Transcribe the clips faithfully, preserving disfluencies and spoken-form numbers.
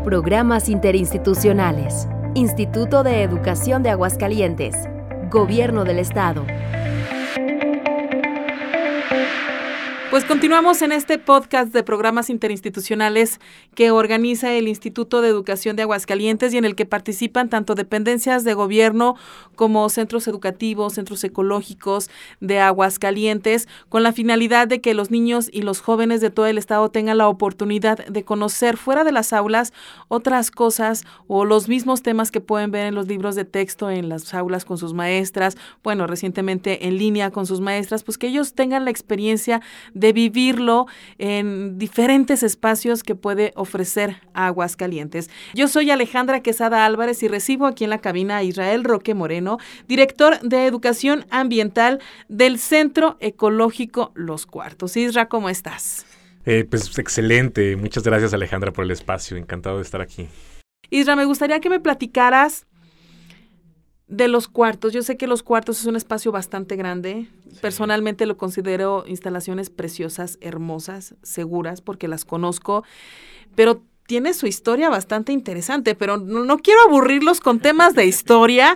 Programas interinstitucionales. Instituto de Educación de Aguascalientes. Gobierno del Estado. Pues continuamos en este podcast de programas interinstitucionales que organiza el Instituto de Educación de Aguascalientes y en el que participan tanto dependencias de gobierno como centros educativos, centros ecológicos de Aguascalientes, con la finalidad de que los niños y los jóvenes de todo el estado tengan la oportunidad de conocer fuera de las aulas otras cosas o los mismos temas que pueden ver en los libros de texto en las aulas con sus maestras, bueno, recientemente en línea con sus maestras, pues que ellos tengan la experiencia de vivirlo en diferentes espacios que puede ofrecer Aguascalientes. Yo soy Alejandra Quesada Álvarez y recibo aquí en la cabina a Israel Roque Moreno, director de Educación Ambiental del Centro Ecológico Los Cuartos. Isra, ¿cómo estás? Eh, pues excelente. Muchas gracias, Alejandra, por el espacio. Encantado de estar aquí. Isra, me gustaría que me platicaras de Los Cuartos. Yo sé que Los Cuartos es un espacio bastante grande. Sí. Personalmente lo considero instalaciones preciosas, hermosas, seguras, porque las conozco, pero tiene su historia bastante interesante, pero no, no quiero aburrirlos con temas de historia,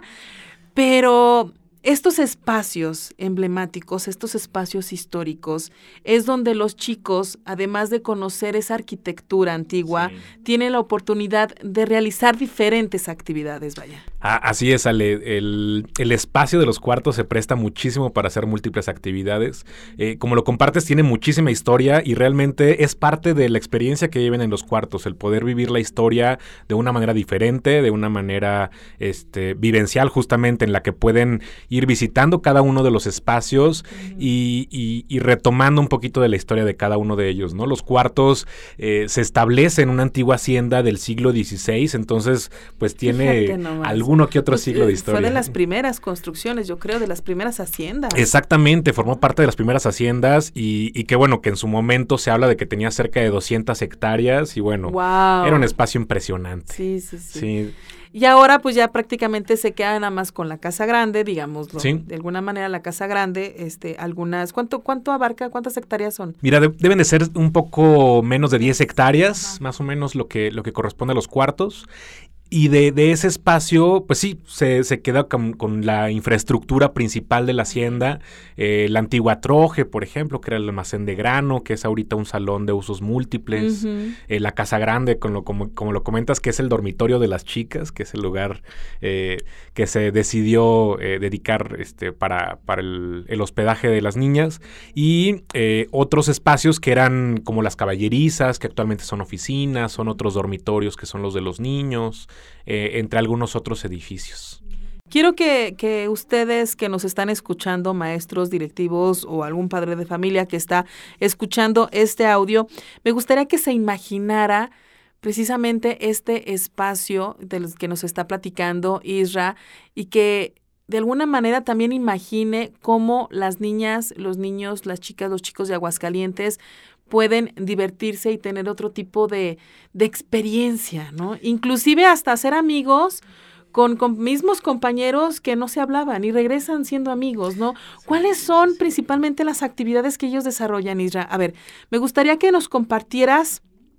pero estos espacios emblemáticos, estos espacios históricos, es donde los chicos, además de conocer esa arquitectura antigua, sí, tienen la oportunidad de realizar diferentes actividades, vaya. Ah, así es, Ale. El, el espacio de Los Cuartos se presta muchísimo para hacer múltiples actividades. Eh, como lo compartes, tiene muchísima historia y realmente es parte de la experiencia que viven en Los Cuartos, el poder vivir la historia de una manera diferente, de una manera este, vivencial justamente, en la que pueden ir visitando cada uno de los espacios uh-huh. y, y, y retomando un poquito de la historia de cada uno de ellos, ¿no? Los Cuartos eh, se establece en una antigua hacienda del siglo dieciséis, entonces pues tiene alguno que otro pues, siglo de historia. Fue de las primeras construcciones, yo creo, de las primeras haciendas. Exactamente, formó parte de las primeras haciendas y, y que bueno, que en su momento se habla de que tenía cerca de doscientas hectáreas y bueno, wow. Era un espacio impresionante. Sí, sí, sí. Sí. Y ahora pues ya prácticamente se queda nada más con la Casa Grande, digámoslo. Sí. De alguna manera la Casa Grande, este, algunas, ¿cuánto, cuánto abarca? ¿Cuántas hectáreas son? Mira, de, deben de ser un poco menos de diez hectáreas, ajá, más o menos lo que, lo que corresponde a Los Cuartos. Y de, de ese espacio, pues sí, se, se queda con, con la infraestructura principal de la hacienda, eh, la antigua Troje, por ejemplo, que era el almacén de grano, que es ahorita un salón de usos múltiples, uh-huh. eh, la Casa Grande, con lo, como, como lo comentas, que es el dormitorio de las chicas, que es el lugar eh, que se decidió eh, dedicar este, para, para el, el hospedaje de las niñas, y eh, otros espacios que eran como las caballerizas, que actualmente son oficinas, son otros dormitorios que son los de los niños, Eh, entre algunos otros edificios. Quiero que, que ustedes que nos están escuchando, maestros, directivos o algún padre de familia que está escuchando este audio, me gustaría que se imaginara precisamente este espacio del que nos está platicando Isra y que de alguna manera también imagine cómo las niñas, los niños, las chicas, los chicos de Aguascalientes pueden divertirse y tener otro tipo de, de experiencia, ¿no? Inclusive hasta hacer amigos con, con mismos compañeros que no se hablaban y regresan siendo amigos, ¿no? ¿Cuáles son principalmente las actividades que ellos desarrollan, Isra? A ver, me gustaría que nos compartieras,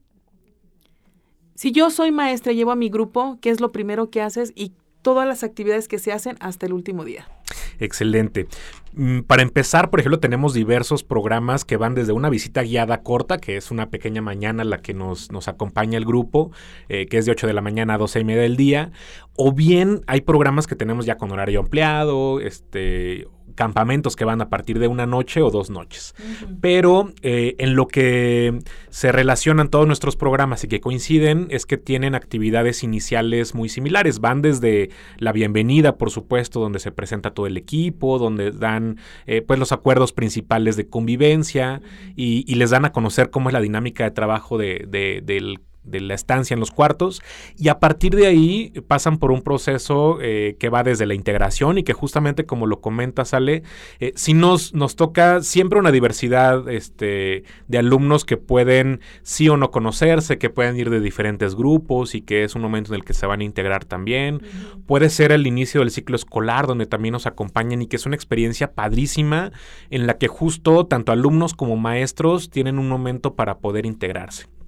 si yo soy maestra y llevo a mi grupo, ¿qué es lo primero que haces? Y todas las actividades que se hacen hasta el último día. Excelente. Para empezar, por ejemplo, tenemos diversos programas que van desde una visita guiada corta, que es una pequeña mañana la que nos, nos acompaña el grupo, eh, que es de ocho de la mañana a doce y media del día, o bien hay programas que tenemos ya con horario ampliado, este... campamentos que van a partir de una noche o dos noches. Uh-huh. Pero eh, en lo que se relacionan todos nuestros programas y que coinciden es que tienen actividades iniciales muy similares. Van desde la bienvenida, por supuesto, donde se presenta todo el equipo, donde dan eh, pues los acuerdos principales de convivencia uh-huh. y, y les dan a conocer cómo es la dinámica de trabajo de, de, del de la estancia en Los Cuartos, y a partir de ahí pasan por un proceso eh, que va desde la integración y que justamente como lo comentas, Ale, eh, sí nos, nos toca siempre una diversidad este, de alumnos que pueden sí o no conocerse, que pueden ir de diferentes grupos y que es un momento en el que se van a integrar también. Uh-huh. Puede ser el inicio del ciclo escolar donde también nos acompañan y que es una experiencia padrísima en la que justo tanto alumnos como maestros tienen un momento para poder integrarse.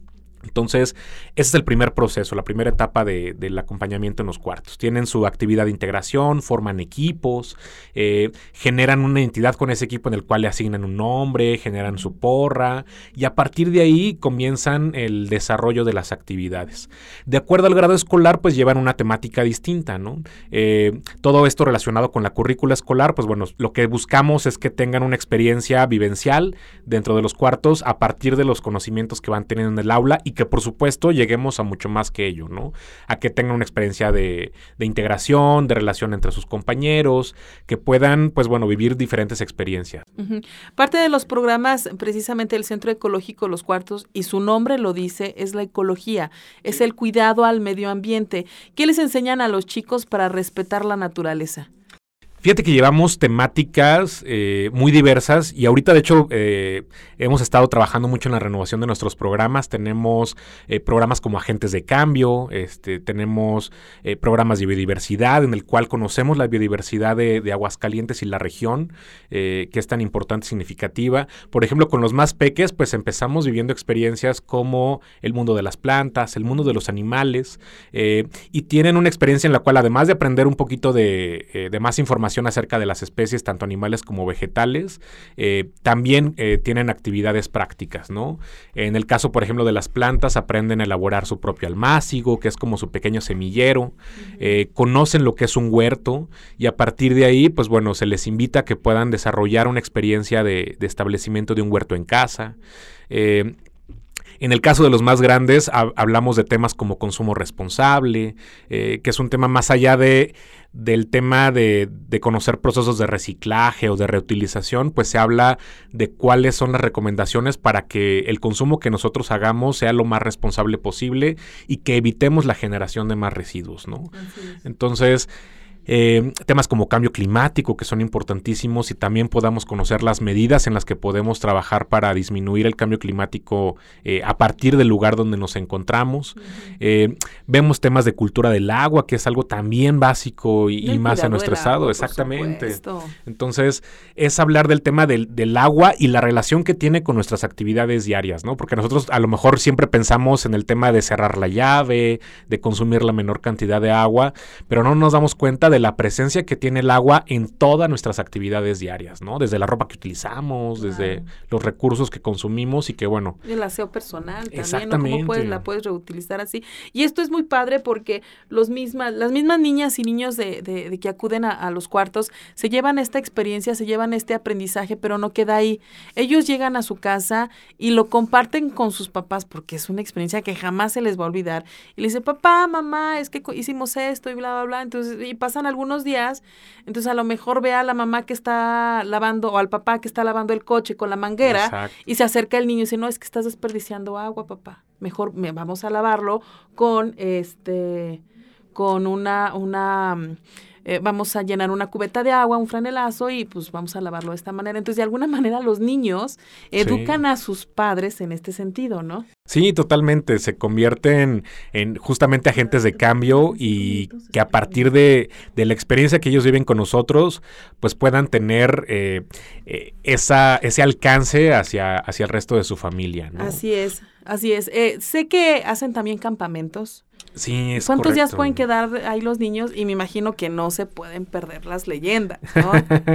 Entonces, ese es el primer proceso, la primera etapa de, del acompañamiento en los cuartos. Tienen su actividad de integración, forman equipos, eh, generan una entidad con ese equipo en el cual le asignan un nombre, generan su porra y a partir de ahí comienzan el desarrollo de las actividades. De acuerdo al grado escolar, pues llevan una temática distinta, ¿no? Eh, todo esto relacionado con la currícula escolar, pues bueno, lo que buscamos es que tengan una experiencia vivencial dentro de los cuartos a partir de los conocimientos que van teniendo en el aula y que por supuesto lleguemos a mucho más que ello, ¿no? A que tengan una experiencia de, de integración, de relación entre sus compañeros, que puedan, pues bueno, vivir diferentes experiencias. Uh-huh. Parte de los programas, precisamente el Centro Ecológico Los Cuartos, y su nombre lo dice, es la ecología, es el cuidado al medio ambiente. ¿Qué les enseñan a los chicos para respetar la naturaleza? Fíjate que llevamos temáticas eh, muy diversas y ahorita de hecho eh, hemos estado trabajando mucho en la renovación de nuestros programas. Tenemos eh, programas como Agentes de Cambio, este, tenemos eh, programas de biodiversidad en el cual conocemos la biodiversidad de, de Aguascalientes y la región, eh, que es tan importante y significativa. Por ejemplo, con los más peques, pues empezamos viviendo experiencias como el mundo de las plantas, el mundo de los animales, eh, y tienen una experiencia en la cual además de aprender un poquito de, eh, de más información acerca de las especies, tanto animales como vegetales, eh, también eh, tienen actividades prácticas, ¿no? En el caso, por ejemplo, de las plantas, aprenden a elaborar su propio almácigo, que es como su pequeño semillero, uh-huh. eh, conocen lo que es un huerto y a partir de ahí, pues bueno, se les invita a que puedan desarrollar una experiencia de, de establecimiento de un huerto en casa. Eh, En el caso de los más grandes, ha, hablamos de temas como consumo responsable, eh, que es un tema más allá de, del tema de, de conocer procesos de reciclaje o de reutilización, pues se habla de cuáles son las recomendaciones para que el consumo que nosotros hagamos sea lo más responsable posible y que evitemos la generación de más residuos, ¿no? Entonces, Eh, temas como cambio climático que son importantísimos y también podamos conocer las medidas en las que podemos trabajar para disminuir el cambio climático eh, a partir del lugar donde nos encontramos. Uh-huh. Eh, vemos temas de cultura del agua, que es algo también básico y, y más en nuestro estado. Agua, exactamente. Entonces, es hablar del tema del, del agua y la relación que tiene con nuestras actividades diarias, ¿no? Porque nosotros a lo mejor siempre pensamos en el tema de cerrar la llave, de consumir la menor cantidad de agua, pero no nos damos cuenta de la presencia que tiene el agua en todas nuestras actividades diarias, ¿no? Desde la ropa que utilizamos, claro. desde los recursos que consumimos y que, bueno... El aseo personal también, exactamente. ¿No? ¿Cómo puedes, la puedes reutilizar así? Y esto es muy padre porque los mismas, las mismas niñas y niños de, de, de que acuden a, a los cuartos se llevan esta experiencia, se llevan este aprendizaje, pero no queda ahí. Ellos llegan a su casa y lo comparten con sus papás porque es una experiencia que jamás se les va a olvidar. Y le dicen, papá, mamá, es que hicimos esto y bla, bla, bla. Entonces, y pasan algunos días, entonces a lo mejor ve a la mamá que está lavando o al papá que está lavando el coche con la manguera. Exacto. Y se acerca el niño y dice, no, es que estás desperdiciando agua, papá. Mejor me, vamos a lavarlo con este, con una, una, eh, vamos a llenar una cubeta de agua, un franelazo y pues vamos a lavarlo de esta manera. Entonces, de alguna manera los niños educan sí. a sus padres en este sentido, ¿no? Sí, totalmente. Se convierten en justamente agentes de cambio y que a partir de, de la experiencia que ellos viven con nosotros, pues puedan tener eh, eh, esa, ese alcance hacia, hacia el resto de su familia, ¿no? Así es, así es. Eh, sé que hacen también campamentos. Sí, es ¿Cuántos correcto. días pueden quedar ahí los niños? Y me imagino que no se pueden perder las leyendas, ¿no?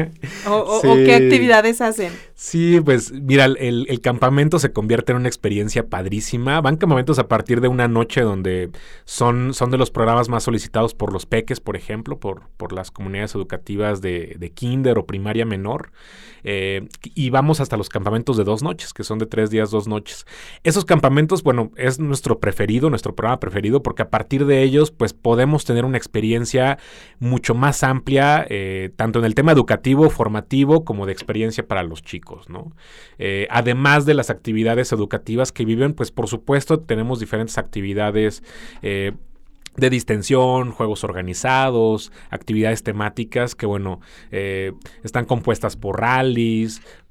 o, sí. o, ¿O qué actividades hacen? Sí, pues mira, el, el campamento se convierte en una experiencia padrísima. Van campamentos a partir de una noche donde son, son de los programas más solicitados por los peques, por ejemplo, por, por las comunidades educativas de, de kinder o primaria menor. Eh, y vamos hasta los campamentos de dos noches, que son de tres días, dos noches. Esos campamentos, bueno, es nuestro preferido, nuestro programa preferido, porque a partir de ellos, pues podemos tener una experiencia mucho más amplia, eh, tanto en el tema educativo, formativo, como de experiencia para los chicos, ¿no? Eh, además de las actividades educativas que viven, pues por supuesto tenemos diferentes actividades eh, de distensión, juegos organizados, actividades temáticas que, bueno, eh, están compuestas por rallies,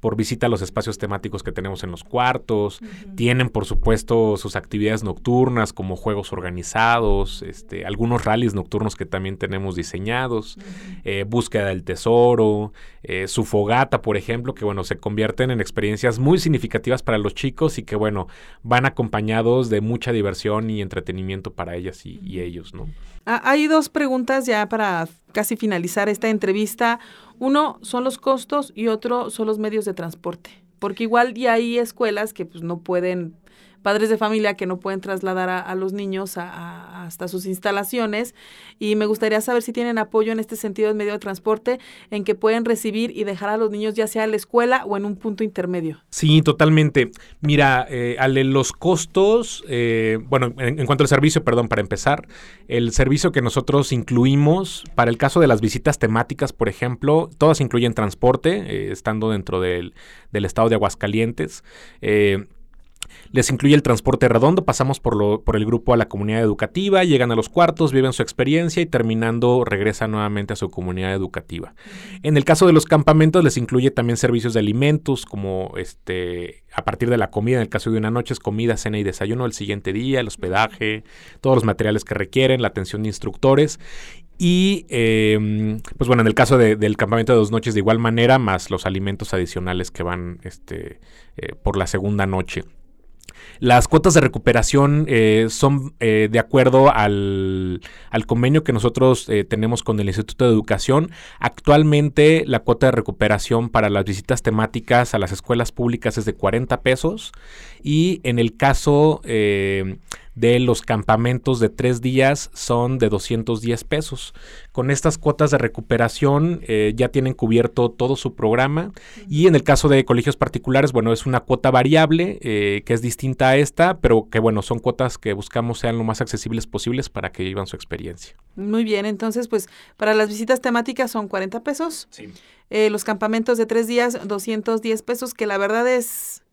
por visita a los espacios temáticos que tenemos en los cuartos. Uh-huh. Tienen, por supuesto, sus actividades nocturnas como juegos organizados, este, algunos rallies nocturnos que también tenemos diseñados, uh-huh. eh, búsqueda del tesoro, eh, su fogata, por ejemplo, que bueno, se convierten en experiencias muy significativas para los chicos y que bueno, van acompañados de mucha diversión y entretenimiento para ellas y, y ellos, ¿no? Ah, hay dos preguntas ya para casi finalizar esta entrevista. Uno son los costos y otro son los medios de transporte, porque igual y hay escuelas que pues no pueden, padres de familia que no pueden trasladar a, a los niños a, a, hasta sus instalaciones, y me gustaría saber si tienen apoyo en este sentido en medio de transporte, en que pueden recibir y dejar a los niños ya sea en la escuela o en un punto intermedio. Sí, totalmente. Mira, eh, Ale, los costos, eh, bueno, en, en cuanto al servicio, perdón, para empezar, el servicio que nosotros incluimos para el caso de las visitas temáticas, por ejemplo, todas incluyen transporte, eh, estando dentro del, del estado de Aguascalientes. Eh, Les incluye el transporte redondo, pasamos por, lo, por el grupo a la comunidad educativa, llegan a los cuartos, viven su experiencia y terminando regresan nuevamente a su comunidad educativa. En el caso de los campamentos les incluye también servicios de alimentos como este a partir de la comida, en el caso de una noche es comida, cena y desayuno el siguiente día, el hospedaje, todos los materiales que requieren, la atención de instructores. Y, eh, pues bueno, en el caso de, del campamento de dos noches de igual manera, más los alimentos adicionales que van este, eh, por la segunda noche. Las cuotas de recuperación eh, son eh, de acuerdo al, al convenio que nosotros eh, tenemos con el Instituto de Educación. Actualmente la cuota de recuperación para las visitas temáticas a las escuelas públicas es de cuarenta pesos y en el caso eh, de los campamentos de tres días son de doscientos diez pesos. Con estas cuotas de recuperación eh, ya tienen cubierto todo su programa y en el caso de colegios particulares, bueno, es una cuota variable eh, que es distinta a esta, pero que bueno, son cuotas que buscamos sean lo más accesibles posibles para que vivan su experiencia. Muy bien, entonces pues para las visitas temáticas son cuarenta pesos. Sí. Eh, los campamentos de tres días, doscientos diez pesos, que la verdad es,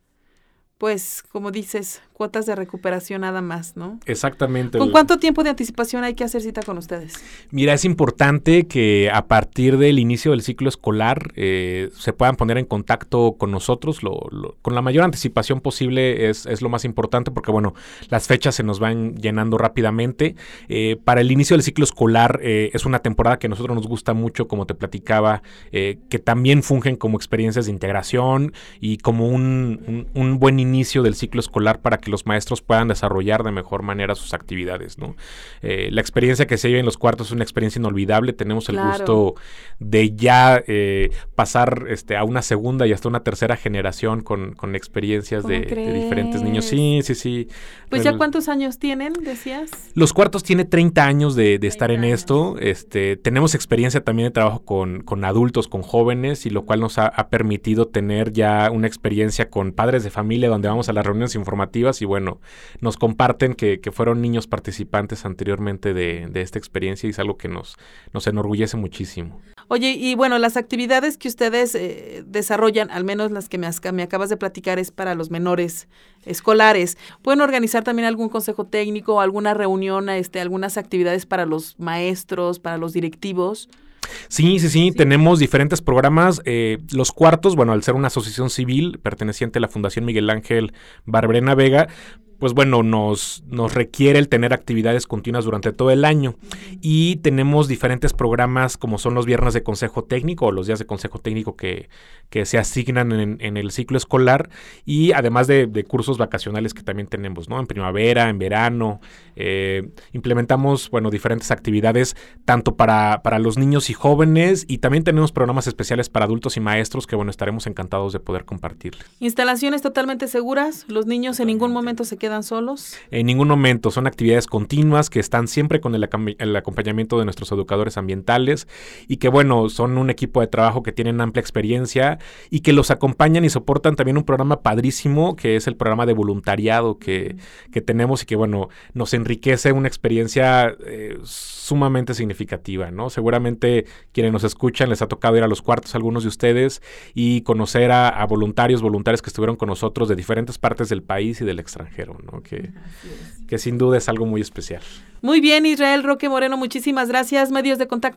pues, como dices, cuotas de recuperación nada más, ¿no? Exactamente. ¿Con cuánto tiempo de anticipación hay que hacer cita con ustedes? Mira, es importante que a partir del inicio del ciclo escolar eh, se puedan poner en contacto con nosotros. Lo, lo, con la mayor anticipación posible es, es lo más importante porque, bueno, las fechas se nos van llenando rápidamente. Eh, para el inicio del ciclo escolar eh, es una temporada que a nosotros nos gusta mucho, como te platicaba, eh, que también fungen como experiencias de integración y como un, un, un buen inicio del ciclo escolar para que los maestros puedan desarrollar de mejor manera sus actividades, ¿no? Eh, la experiencia que se vive en los cuartos es una experiencia inolvidable. Tenemos el Claro. gusto de ya eh, pasar este, a una segunda y hasta una tercera generación con, con experiencias de, de diferentes niños. Sí, sí, sí. Pues El, ya cuántos años tienen, decías. Los cuartos tiene treinta años de, de estar en años. esto. Este, tenemos experiencia también de trabajo con, con adultos, con jóvenes, y lo cual nos ha, ha permitido tener ya una experiencia con padres de familia donde vamos a las reuniones informativas y bueno, nos comparten que, que fueron niños participantes anteriormente de, de esta experiencia y es algo que nos, nos enorgullece muchísimo. Oye, y bueno, las actividades que ustedes eh, desarrollan, al menos las que me, as- me acabas de platicar, es para los menores escolares. ¿Pueden organizar también algún consejo técnico, alguna reunión, este, algunas actividades para los maestros, para los directivos? Sí, sí, sí, tenemos diferentes programas. Eh, los cuartos, bueno, al ser una asociación civil perteneciente a la Fundación Miguel Ángel Barberena Vega, pues bueno, nos, nos requiere el tener actividades continuas durante todo el año. Y tenemos diferentes programas como son los viernes de consejo técnico o los días de consejo técnico que, que se asignan en, en el ciclo escolar y además de, de cursos vacacionales que también tenemos, ¿no? En primavera, en verano. Eh, implementamos, bueno, diferentes actividades tanto para, para los niños y jóvenes y también tenemos programas especiales para adultos y maestros que, bueno, estaremos encantados de poder compartirles. ¿Instalaciones totalmente seguras? ¿Los niños en ningún momento se quedan solos? En ningún momento, son actividades continuas que están siempre con el, acam- el acompañamiento de nuestros educadores ambientales y que bueno, son un equipo de trabajo que tienen amplia experiencia y que los acompañan y soportan también un programa padrísimo que es el programa de voluntariado que, que tenemos y que bueno, nos enriquece una experiencia eh, sumamente significativa, ¿no? Seguramente quienes nos escuchan les ha tocado ir a los cuartos a algunos de ustedes y conocer a, a voluntarios, voluntarias que estuvieron con nosotros de diferentes partes del país y del extranjero, ¿no? Que, que sin duda es algo muy especial. Muy bien, Israel Roque Moreno, muchísimas gracias. Medios de contacto.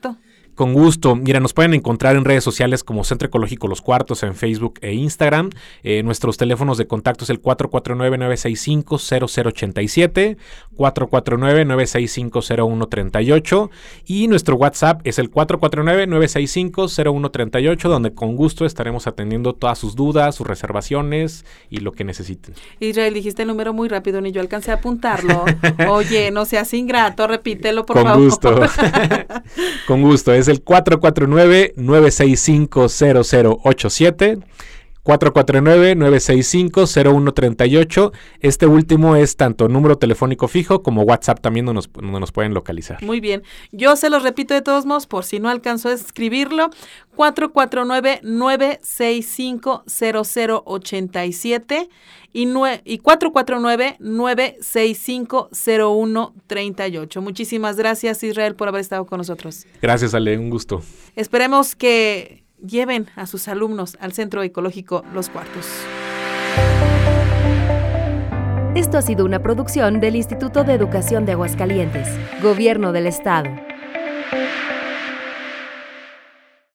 Con gusto. Mira, nos pueden encontrar en redes sociales como Centro Ecológico Los Cuartos en Facebook e Instagram. Eh, nuestros teléfonos de contacto es el cuatro cuatro nueve, nueve seis cinco, cero cero ocho siete, cuatro cuatro nueve, nueve seis cinco, cero uno tres ocho y nuestro WhatsApp es el cuatro cuatro nueve, nueve seis cinco, cero uno tres ocho, donde con gusto estaremos atendiendo todas sus dudas, sus reservaciones y lo que necesiten. Israel, dijiste el número muy rápido, ni yo alcancé a apuntarlo. Oye, no seas ingrato, repítelo por con favor. Gusto. Con gusto. Es el cuatro cuatro nueve, nueve seis cinco, cero cero ocho siete, cuatro cuatro nueve, nueve seis cinco, cero uno tres ocho. Este último es tanto número telefónico fijo como WhatsApp también donde nos, donde nos pueden localizar. Muy bien. Yo se los repito de todos modos por si no alcanzó a escribirlo. cuatro cuatro nueve, nueve seis cinco, cero cero ocho siete y, y cuatro cuatro nueve, nueve seis cinco, cero uno tres ocho. Muchísimas gracias, Israel, por haber estado con nosotros. Gracias, Ale. Un gusto. Esperemos que lleven a sus alumnos al Centro Ecológico Los Cuartos. Esto ha sido una producción del Instituto de Educación de Aguascalientes, Gobierno del Estado.